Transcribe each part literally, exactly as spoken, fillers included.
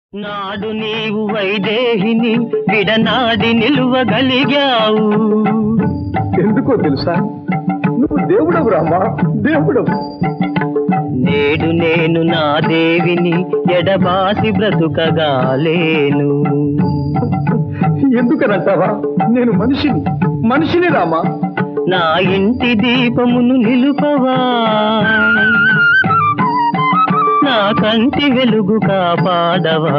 నాడు నీవు వైదేహిని విడనాడి నిలువగలిగావు. ఎందుకో తెలుసా, నువ్వు దేవుడవు రామా, దేవుడవు. నేడు నేను నా దేవిని ఎడబాసి బ్రతుకగాలేను. ఎందుకనంటావా? నేను మనిషిని మనిషిని రామా. నా ఇంటి దీపమును నిలుపవా, నా కంటి వెలుగు కాపాడవా.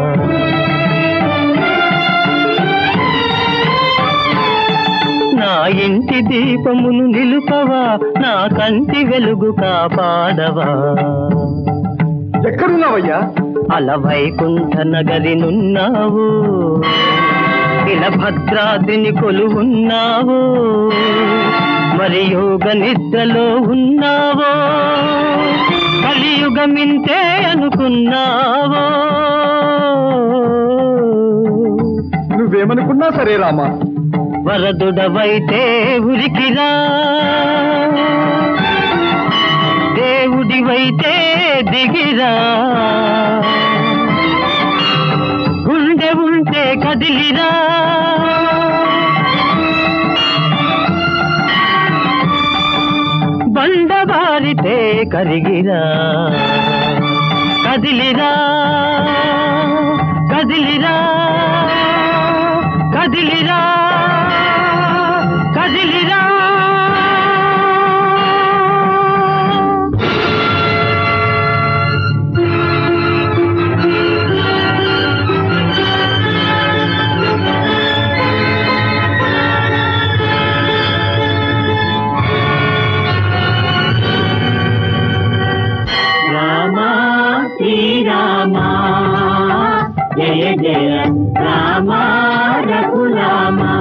నా ఇంటి దీపమును నిలుపవా, నా కంటి వెలుగు కాపాడవా. ఎక్కడున్నావయ్యా? అల వైకుంఠ నగరినున్నావు, ఇలా భద్రాద్రిని కొలువున్నావు, మరి యోగ నిద్రలో ఉన్నావో, కలియుగమింతే అనుకున్నావో. నువ్వేమనుకున్నా సరే రామా. వరదుడవైతే ఉరికిరా, దేవుడివైతే దిగిరా. గుండె ఉంటే కదిలిరా, బండబారితే కరిగిరా. కదిలిరా కదిలిరా కదిలిరా కదిలిరా. రామా శ్రీరామా జయ జయ రామా రఘురామా.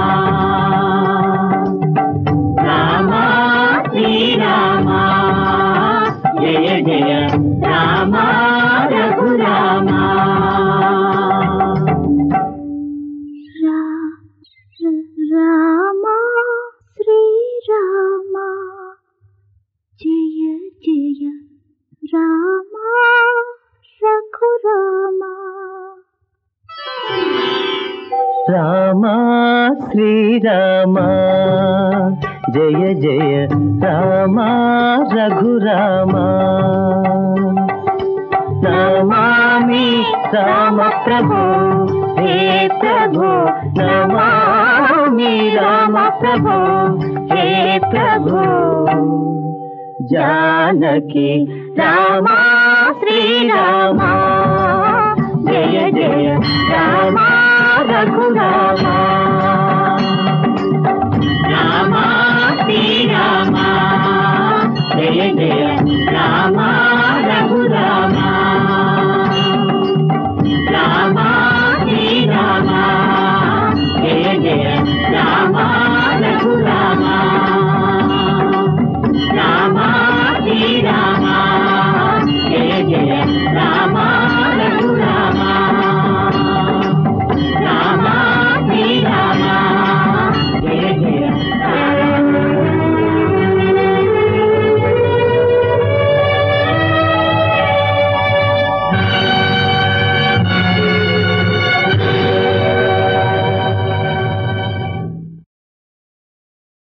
రామా శ్రీరామా జయ జయ రామా రఘురామా. రామా శ్రీరామా జయ జయ రామా రఘురామా. రామా శ్రీరామా జయ జయ రామా రఘురామా. నమామి రామ ప్రభో హే ప్రభో, నమామి రామ ప్రభో హే ప్రభో. జానకి రామా శ్రీరామా